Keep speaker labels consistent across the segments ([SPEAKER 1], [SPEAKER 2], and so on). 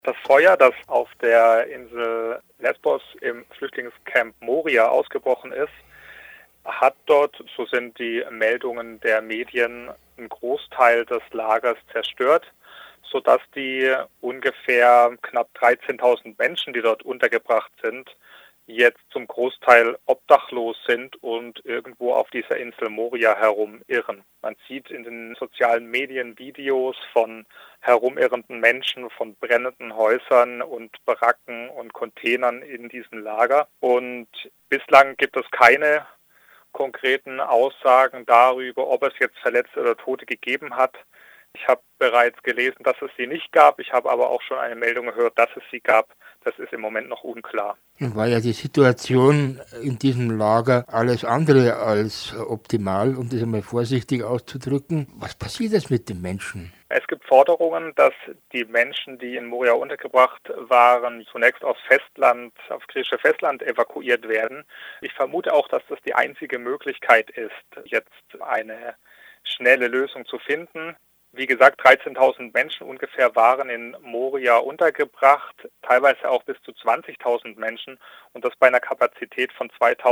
[SPEAKER 1] Das Feuer, das auf der Insel Lesbos im Flüchtlingscamp Moria ausgebrochen ist, hat dort, so sind die Meldungen der Medien, einen Großteil des Lagers zerstört, sodass die ungefähr knapp 13.000 Menschen, die dort untergebracht sind, jetzt zum Großteil obdachlos sind und irgendwo auf dieser Insel Moria herumirren. Man sieht in den sozialen Medien Videos von herumirrenden Menschen, von brennenden Häusern und Baracken und Containern in diesem Lager. Und bislang gibt es keine konkreten Aussagen darüber, ob es jetzt Verletzte oder Tote gegeben hat. Ich habe bereits gelesen, dass es sie nicht gab. Ich habe aber auch schon eine Meldung gehört, dass es sie gab. Das ist im Moment noch unklar.
[SPEAKER 2] Nun war ja die Situation in diesem Lager alles andere als optimal, um das einmal vorsichtig auszudrücken. Was passiert jetzt mit den Menschen?
[SPEAKER 1] Es gibt Forderungen, dass die Menschen, die in Moria untergebracht waren, zunächst aufs griechische Festland evakuiert werden. Ich vermute auch, dass das die einzige Möglichkeit ist, jetzt eine schnelle Lösung zu finden. Wie gesagt, 13.000 Menschen ungefähr waren in Moria untergebracht, teilweise auch bis zu 20.000 Menschen und das bei einer Kapazität von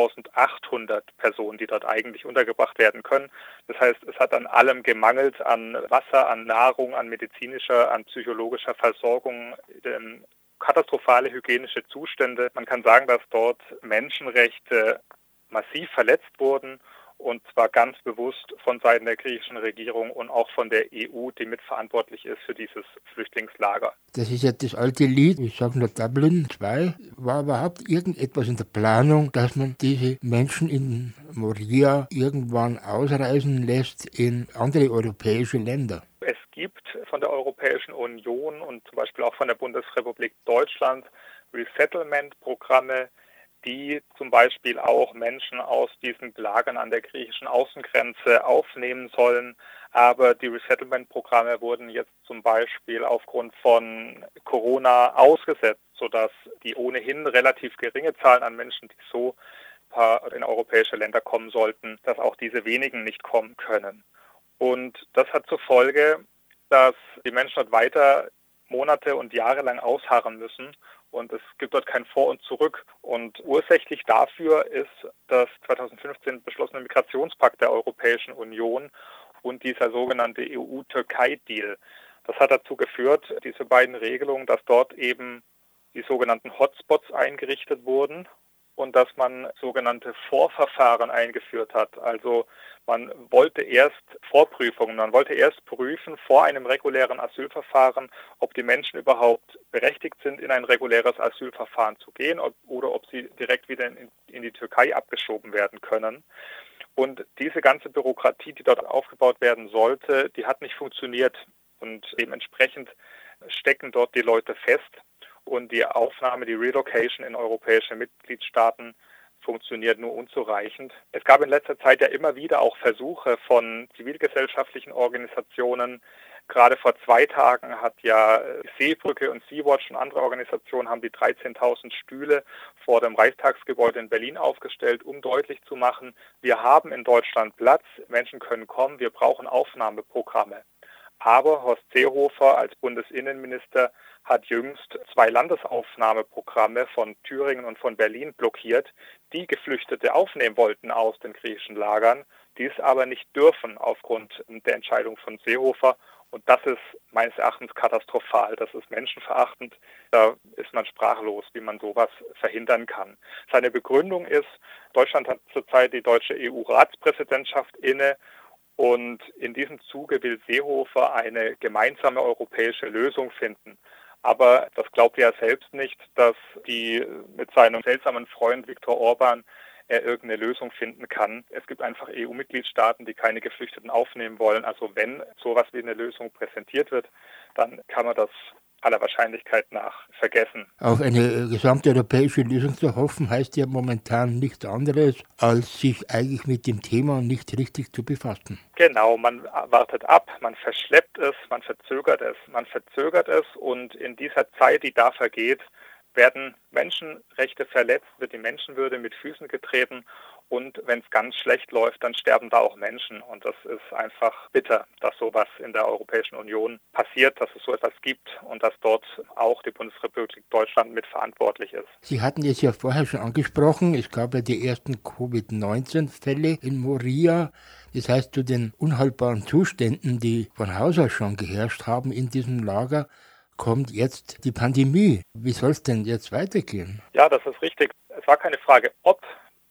[SPEAKER 1] 2.800 Personen, die dort eigentlich untergebracht werden können. Das heißt, es hat an allem gemangelt, an Wasser, an Nahrung, an medizinischer, an psychologischer Versorgung, katastrophale hygienische Zustände. Man kann sagen, dass dort Menschenrechte massiv verletzt wurden. Und zwar ganz bewusst von Seiten der griechischen Regierung und auch von der EU, die mitverantwortlich ist für dieses Flüchtlingslager.
[SPEAKER 2] Das ist ja das alte Lied, ich sage nur Dublin 2. War überhaupt irgendetwas in der Planung, dass man diese Menschen in Moria irgendwann ausreisen lässt in andere europäische Länder?
[SPEAKER 1] Es gibt von der Europäischen Union und zum Beispiel auch von der Bundesrepublik Deutschland Resettlement-Programme, die zum Beispiel auch Menschen aus diesen Lagern an der griechischen Außengrenze aufnehmen sollen. Aber die Resettlement-Programme wurden jetzt zum Beispiel aufgrund von Corona ausgesetzt, sodass die ohnehin relativ geringe Zahl an Menschen, die so in europäische Länder kommen sollten, dass auch diese wenigen nicht kommen können. Und das hat zur Folge, dass die Menschen dort weiter Monate und Jahre lang ausharren müssen. Und es gibt dort kein Vor und Zurück. Und ursächlich dafür ist das 2015 beschlossene Migrationspakt der Europäischen Union und dieser sogenannte EU-Türkei-Deal. Das hat dazu geführt, diese beiden Regelungen, dass dort eben die sogenannten Hotspots eingerichtet wurden und dass man sogenannte Vorverfahren eingeführt hat. Also man wollte erst Vorprüfungen, man wollte erst prüfen vor einem regulären Asylverfahren, ob die Menschen überhaupt berechtigt sind, in ein reguläres Asylverfahren zu gehen oder ob sie direkt wieder in die Türkei abgeschoben werden können. Und diese ganze Bürokratie, die dort aufgebaut werden sollte, die hat nicht funktioniert. Und dementsprechend stecken dort die Leute fest. Und die Aufnahme, die Relocation in europäische Mitgliedstaaten funktioniert nur unzureichend. Es gab in letzter Zeit ja immer wieder auch Versuche von zivilgesellschaftlichen Organisationen. Gerade vor 2 Tagen hat ja Seebrücke und Sea-Watch und andere Organisationen haben die 13.000 Stühle vor dem Reichstagsgebäude in Berlin aufgestellt, um deutlich zu machen, wir haben in Deutschland Platz, Menschen können kommen, wir brauchen Aufnahmeprogramme. Aber Horst Seehofer als Bundesinnenminister hat jüngst 2 Landesaufnahmeprogramme von Thüringen und von Berlin blockiert, die Geflüchtete aufnehmen wollten aus den griechischen Lagern, die es aber nicht dürfen aufgrund der Entscheidung von Seehofer. Und das ist meines Erachtens katastrophal, das ist menschenverachtend. Da ist man sprachlos, wie man sowas verhindern kann. Seine Begründung ist, Deutschland hat zurzeit die deutsche EU-Ratspräsidentschaft inne. Und in diesem Zuge will Seehofer eine gemeinsame europäische Lösung finden. Aber das glaubt er selbst nicht, dass die mit seinem seltsamen Freund Viktor Orban er irgendeine Lösung finden kann. Es gibt einfach EU-Mitgliedstaaten, die keine Geflüchteten aufnehmen wollen. Also wenn sowas wie eine Lösung präsentiert wird, dann kann man das aller Wahrscheinlichkeit nach vergessen.
[SPEAKER 2] Auf eine gesamte europäische Lösung zu hoffen, heißt ja momentan nichts anderes, als sich eigentlich mit dem Thema nicht richtig zu befassen.
[SPEAKER 1] Genau, man wartet ab, man verschleppt es, man verzögert es und in dieser Zeit, die da vergeht, werden Menschenrechte verletzt, wird die Menschenwürde mit Füßen getreten Und wenn es ganz schlecht läuft, dann sterben da auch Menschen. Und das ist einfach bitter, dass sowas in der Europäischen Union passiert, dass es so etwas gibt und dass dort auch die Bundesrepublik Deutschland mitverantwortlich ist.
[SPEAKER 2] Sie hatten es ja vorher schon angesprochen, es gab ja die ersten Covid-19-Fälle in Moria. Das heißt, zu den unhaltbaren Zuständen, die von Haus aus schon geherrscht haben in diesem Lager, kommt jetzt die Pandemie. Wie soll es denn jetzt weitergehen?
[SPEAKER 1] Ja, das ist richtig. Es war keine Frage, ob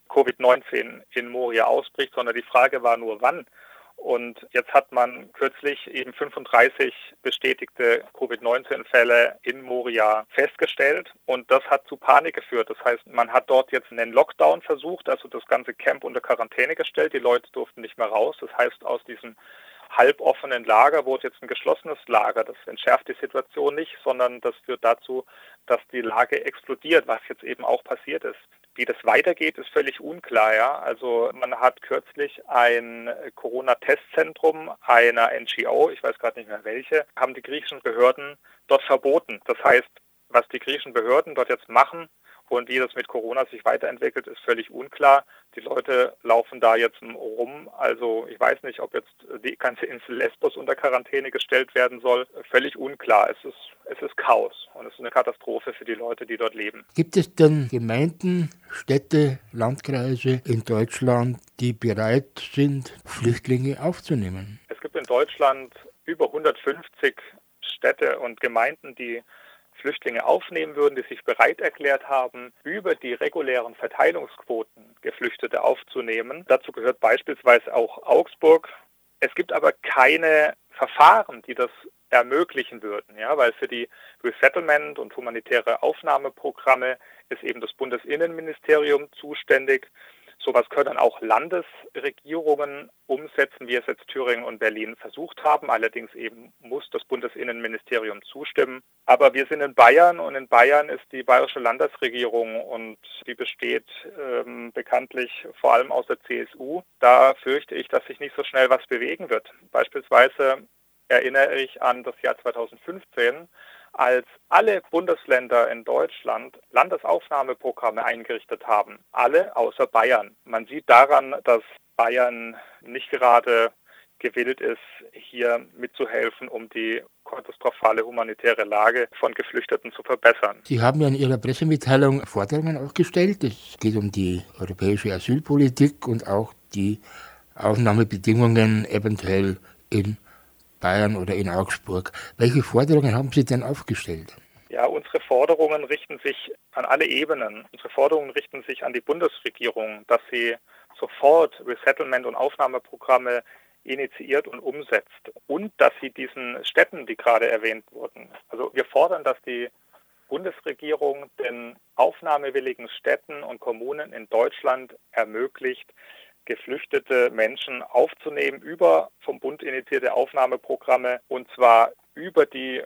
[SPEAKER 1] Covid-19 in Moria ausbricht, sondern die Frage war nur, wann. Und jetzt hat man kürzlich eben 35 bestätigte Covid-19-Fälle in Moria festgestellt. Und das hat zu Panik geführt. Das heißt, man hat dort jetzt einen Lockdown versucht, also das ganze Camp unter Quarantäne gestellt. Die Leute durften nicht mehr raus. Das heißt, aus diesem halboffenen Lager wurde jetzt ein geschlossenes Lager. Das entschärft die Situation nicht, sondern das führt dazu, dass die Lage explodiert, was jetzt eben auch passiert ist. Wie das weitergeht, ist völlig unklar. Ja? Also man hat kürzlich ein Corona-Testzentrum einer NGO, ich weiß gerade nicht mehr welche, haben die griechischen Behörden dort verboten. Das heißt, was die griechischen Behörden dort jetzt machen und wie das mit Corona sich weiterentwickelt, ist völlig unklar. Die Leute laufen da jetzt rum. Also ich weiß nicht, ob jetzt die ganze Insel Lesbos unter Quarantäne gestellt werden soll. Völlig unklar. Es ist Chaos und es ist eine Katastrophe für die Leute, die dort leben.
[SPEAKER 2] Gibt es denn Gemeinden, Städte, Landkreise in Deutschland, die bereit sind, Flüchtlinge aufzunehmen?
[SPEAKER 1] Es gibt in Deutschland über 150 Städte und Gemeinden, die Flüchtlinge aufnehmen würden, die sich bereit erklärt haben, über die regulären Verteilungsquoten Geflüchtete aufzunehmen. Dazu gehört beispielsweise auch Augsburg. Es gibt aber keine Verfahren, die das ermöglichen würden, ja, weil für die Resettlement- und humanitäre Aufnahmeprogramme ist eben das Bundesinnenministerium zuständig. Sowas können auch Landesregierungen umsetzen, wie es jetzt Thüringen und Berlin versucht haben. Allerdings eben muss das Bundesinnenministerium zustimmen. Aber wir sind in Bayern und in Bayern ist die bayerische Landesregierung und die besteht bekanntlich vor allem aus der CSU. Da fürchte ich, dass sich nicht so schnell was bewegen wird. Beispielsweise erinnere ich an das Jahr 2015, als alle Bundesländer in Deutschland Landesaufnahmeprogramme eingerichtet haben. Alle außer Bayern. Man sieht daran, dass Bayern nicht gerade gewillt ist, hier mitzuhelfen, um die katastrophale humanitäre Lage von Geflüchteten zu verbessern.
[SPEAKER 2] Sie haben ja in Ihrer Pressemitteilung Forderungen aufgestellt. Es geht um die europäische Asylpolitik und auch die Aufnahmebedingungen eventuell in Bayern oder in Augsburg. Welche Forderungen haben Sie denn aufgestellt?
[SPEAKER 1] Ja, unsere Forderungen richten sich an alle Ebenen. Unsere Forderungen richten sich an die Bundesregierung, dass sie sofort Resettlement- und Aufnahmeprogramme initiiert und umsetzt und dass sie diesen Städten, die gerade erwähnt wurden, also wir fordern, dass die Bundesregierung den aufnahmewilligen Städten und Kommunen in Deutschland ermöglicht, geflüchtete Menschen aufzunehmen über vom Bund initiierte Aufnahmeprogramme und zwar über die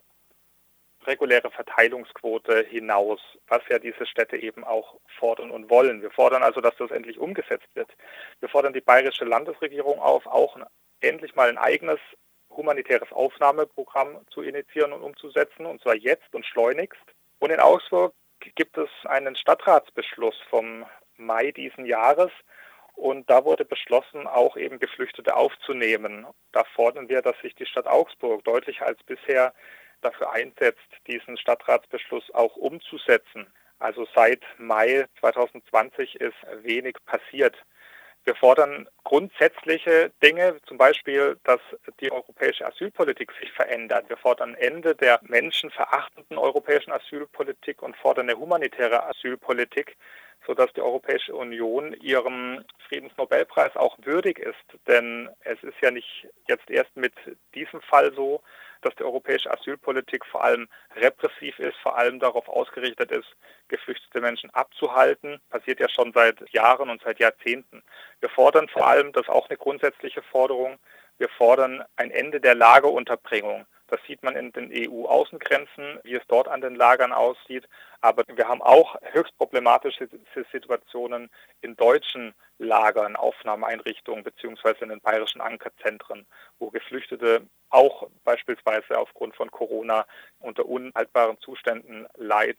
[SPEAKER 1] reguläre Verteilungsquote hinaus, was ja diese Städte eben auch fordern und wollen. Wir fordern also, dass das endlich umgesetzt wird. Wir fordern die bayerische Landesregierung auf, auch endlich mal ein eigenes humanitäres Aufnahmeprogramm zu initiieren und umzusetzen, und zwar jetzt und schleunigst. Und in Augsburg gibt es einen Stadtratsbeschluss vom Mai diesen Jahres, und da wurde beschlossen, auch eben Geflüchtete aufzunehmen. Da fordern wir, dass sich die Stadt Augsburg deutlicher als bisher dafür einsetzt, diesen Stadtratsbeschluss auch umzusetzen. Also seit Mai 2020 ist wenig passiert. Wir fordern grundsätzliche Dinge, zum Beispiel, dass die europäische Asylpolitik sich verändert. Wir fordern ein Ende der menschenverachtenden europäischen Asylpolitik und fordern eine humanitäre Asylpolitik, sodass die Europäische Union ihrem Friedensnobelpreis auch würdig ist. Denn es ist ja nicht jetzt erst mit diesem Fall so, dass die europäische Asylpolitik vor allem repressiv ist, vor allem darauf ausgerichtet ist, geflüchtete Menschen abzuhalten. Passiert ja schon seit Jahren und seit Jahrzehnten. Wir fordern vor allem, das ist auch eine grundsätzliche Forderung, wir fordern ein Ende der Lagerunterbringung. Das sieht man in den EU-Außengrenzen, wie es dort an den Lagern aussieht. Aber wir haben auch höchst problematische Situationen in deutschen Lagern, Aufnahmeeinrichtungen beziehungsweise in den bayerischen Ankerzentren, wo Geflüchtete auch beispielsweise aufgrund von Corona unter unhaltbaren Zuständen leiden.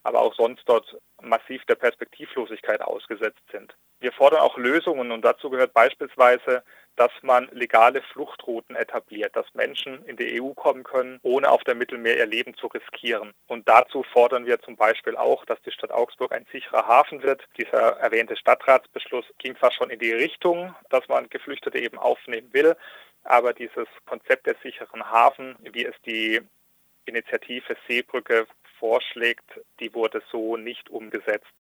[SPEAKER 1] aber auch sonst dort massiv der Perspektivlosigkeit ausgesetzt sind. Wir fordern auch Lösungen und dazu gehört beispielsweise, dass man legale Fluchtrouten etabliert, dass Menschen in die EU kommen können, ohne auf dem Mittelmeer ihr Leben zu riskieren. Und dazu fordern wir zum Beispiel auch, dass die Stadt Augsburg ein sicherer Hafen wird. Dieser erwähnte Stadtratsbeschluss ging zwar schon in die Richtung, dass man Geflüchtete eben aufnehmen will, aber dieses Konzept der sicheren Hafen, wie es die Initiative Seebrücke vorschlägt, die wurde so nicht umgesetzt.